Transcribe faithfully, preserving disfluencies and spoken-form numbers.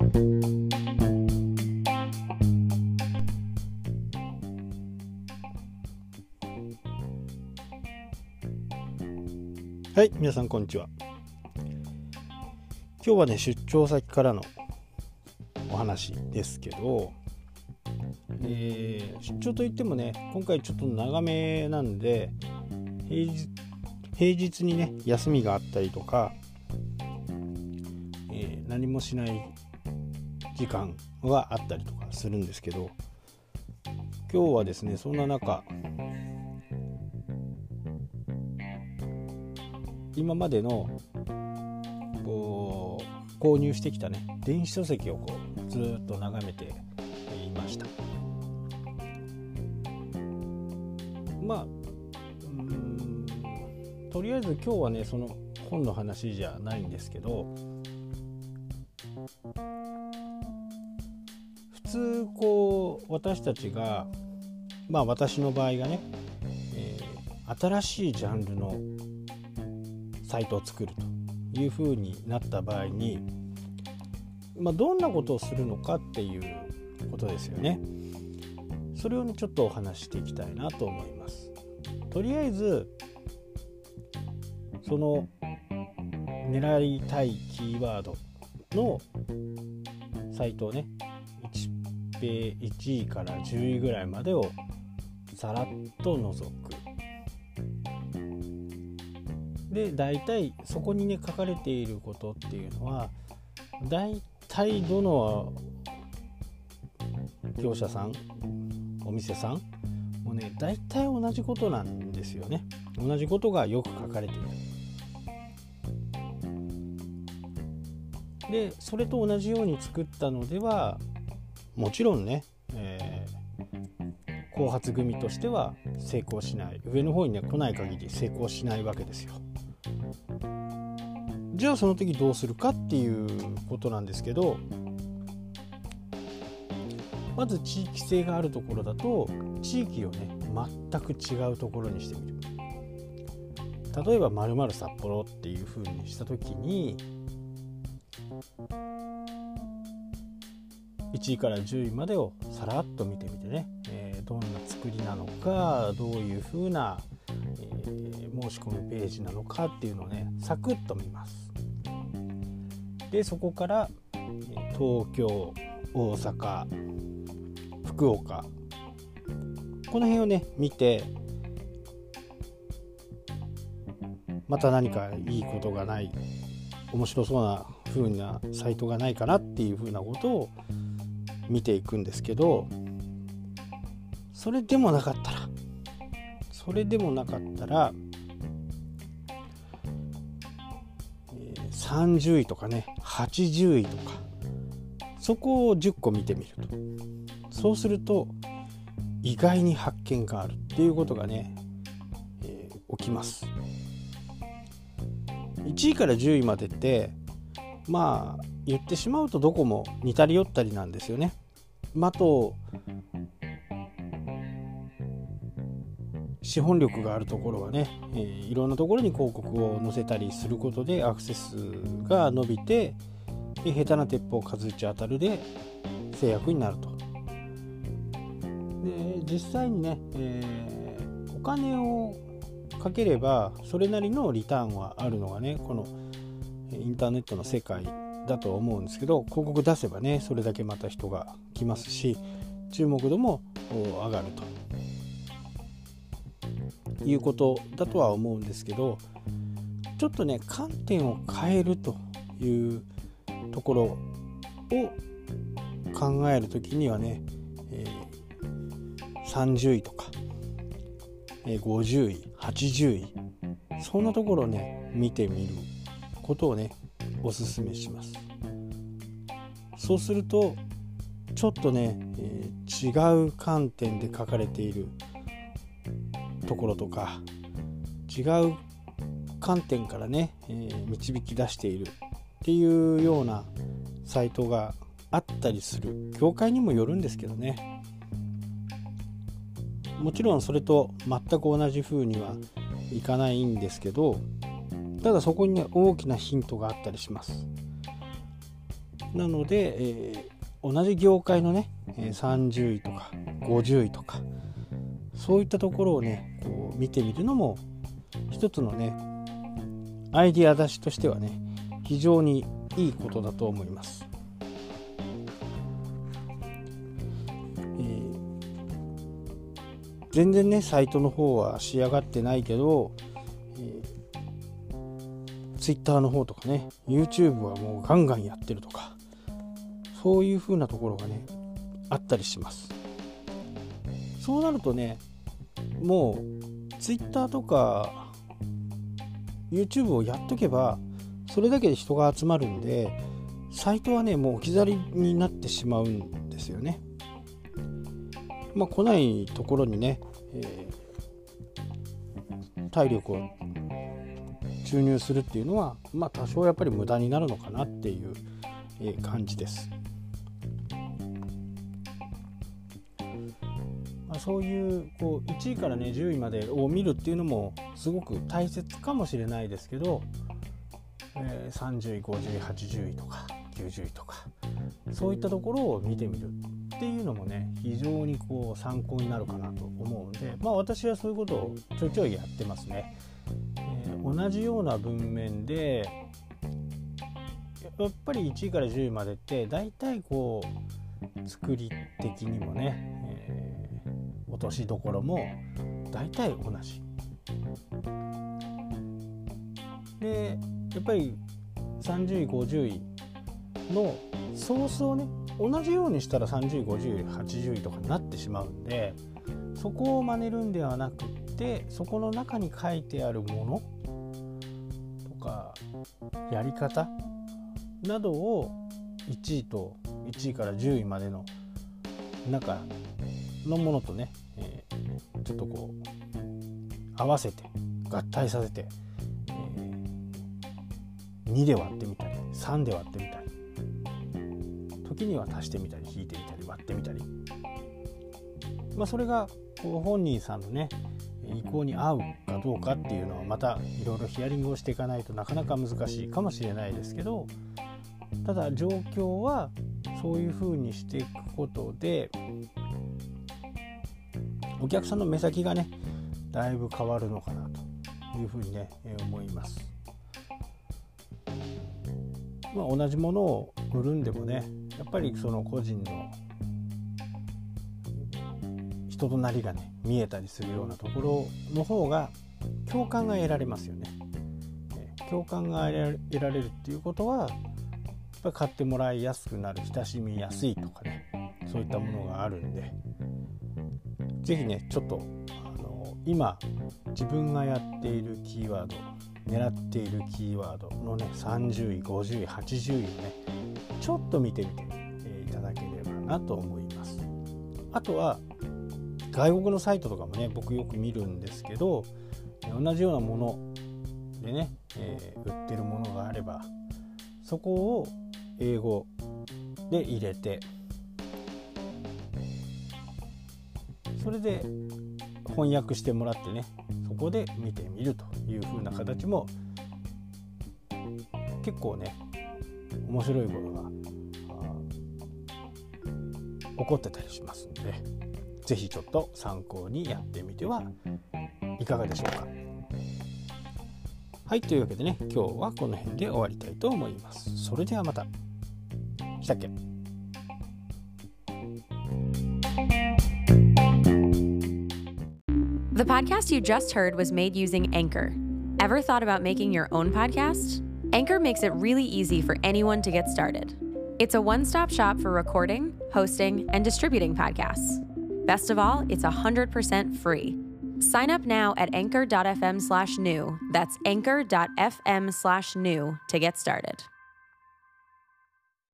はい、皆さんこんにちは。今日はね、出張先からのお話ですけど、えー、出張といってもね、今回ちょっと長めなんで、平日、平日にね休みがあったりとか、えー、何もしない時間はあったりとかするんですけど、今日はですね、そんな中、今までのこう購入してきたね電子書籍をこうずっと眺めていました。まあうーんとりあえず今日はねその本の話じゃないんですけど、普通こう私たちがまあ私の場合がね、えー、新しいジャンルのサイトを作るという風になった場合に、まあ、どんなことをするのかっていうことですよね。それをねちょっとお話していきたいなと思います。とりあえずその狙いたいキーワードのサイトをね 1, ペいちいからじゅういぐらいまでをさらっと覗く。で、大体そこにね書かれていることっていうのは、大体どの業者さん、お店さんもね大体同じことなんですよね。同じことがよく書かれている。で、それと同じように作ったのではもちろんね、えー、後発組としては成功しない。上の方にね来ない限り成功しないわけですよ。じゃあその時どうするかっていうことなんですけど、まず地域性があるところだと地域をね全く違うところにしてみる。例えば〇〇札幌っていう風にした時にいちいからじゅういまでをさらっと見てみてね、えー、どんな作りなのか、どういう風な、えー、申し込みページなのかっていうのをねサクッと見ます。で、そこから東京、大阪、福岡、この辺をね見て、また何かいいことがない、面白そうな風なサイトがないかなっていう風なことを見ていくんですけど、それでもなかったらそれでもなかったらさんじゅういとかねはちじゅういとか、そこをじゅっこ見てみると、そうすると意外に発見があるっていうことがね、えー、起きます。いちいからじゅういまでってまあ言ってしまうとどこも似たり寄ったりなんですよね。まあ、と資本力があるところはね、えー、いろんなところに広告を載せたりすることでアクセスが伸びて、で下手な鉄砲数打ち当たるで制約になると。で、実際にね、えー、お金をかければそれなりのリターンはあるのがねこのインターネットの世界だと思うんですけど、広告出せばねそれだけまた人が来ますし、注目度も上がるということだとは思うんですけど、ちょっとね観点を変えるというところを考えるときにはね、えー、さんじゅういとか、えー、ごじゅうい、はちじゅうい、そんなところをね見てみることをねおすすめします。そうするとちょっとね、えー、違う観点で書かれているところとか、違う観点からね、えー、導き出しているっていうようなサイトがあったりする。業界にもよるんですけどね、もちろんそれと全く同じ風にはいかないんですけど、ただそこにね大きなヒントがあったりします。 なので、えー、同じ業界のねさんじゅういとかごじゅういとかそういったところをねこう見てみるのも一つのねアイディア出しとしてはね非常にいいことだと思います。えー、全然ねサイトの方は仕上がってないけど、えー、Twitter の方とかね YouTube はもうガンガンやってるとかそういう風なところがねあったりします。そうなるとねもう Twitter とか YouTube をやっとけばそれだけで人が集まるんでサイトはねもう置き去りになってしまうんですよね。まあ来ないところにね、えー、体力を注入するっていうのはまあ多少やっぱり無駄になるのかなっていう、えー、感じです。まあ、そういうこういちいからねじゅういまでを見るっていうのもすごく大切かもしれないですけど、えー、さんじゅうい、ごじゅうい、はちじゅういとかきゅうじゅういとかそういったところを見てみるっていうのもね非常にこう参考になるかなと思うんで、まあ私はそういうことをちょいちょいやってますね。えー、同じような文面でやっぱりいちいからじゅういまでってだいたいこう作り的にもね、えー、落としどころもだいたい同じでやっぱりさんじゅうい、ごじゅういのソースをね同じようにしたらさんじゅうい、ごじゅうい、はちじゅういとかになってしまうんでそこを真似るんではなくってそこの中に書いてあるものとかやり方などをいちいといちいからじゅういまでの中のものとね、えー、ちょっとこう合わせて合体させてにで割ってみたりさんで割ってみたり時には足してみたり引いてみたり割ってみたり、まあ、それがこう本人さんのね意向に合うかどうかっていうのはまたいろいろヒアリングをしていかないとなかなか難しいかもしれないですけどただ状況はそういう風にしていくことでお客さんの目先がねだいぶ変わるのかなというふうにね思います。まあ、同じものを売るんでもねやっぱりその個人の人となりがね見えたりするようなところの方が共感が得られますよね。共感が得られるっていうことはやっぱり買ってもらいやすくなる親しみやすいとかねそういったものがあるんでぜひねちょっとあの今自分がやっているキーワード狙っているキーワードのねさんじゅうい、ごじゅうい、はちじゅういをねちょっと見てみて、えー、いただければなと思います。あとは外国のサイトとかもね僕よく見るんですけど同じようなものでね、えー、売ってるものがあればそこを英語で入れてそれで翻訳してもらってねそこで見てみるという風な形も結構ね面白いことが起こってたりしますのでぜひちょっと参考にやってみてはいかがでしょうか。はいというわけでね今日はこの辺で終わりたいと思います。それではまた。したっけ The podcast you just heard was made using Anchor. Ever thought about making your own podcast? Anchor makes it really easy for anyone to get started. It's a one-stop shop for recording, hosting, and distributing podcasts. Best of all, it's one hundred percent free. Sign up now at anchor.fm slash new. That's anchor.fm slash new to get started.